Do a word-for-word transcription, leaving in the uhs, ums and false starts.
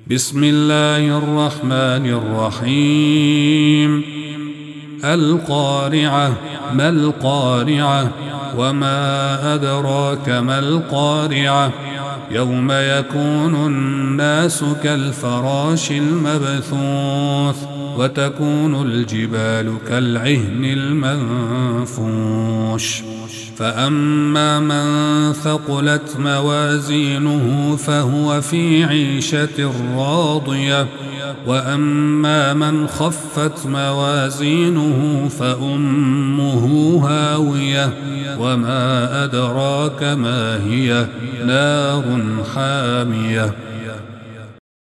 بسم الله الرحمن الرحيم. القارعة. ما القارعة؟ وما أدراك ما القارعة؟ يوم يكون الناس كالفراش المبثوث وتكون الجبال كالعهن المنفوش. فأما من ثقلت موازينه فهو في عيشة راضية، وأما من خفت موازينه فأمه هاوية، وما أدراك ما هي؟ نار حامية.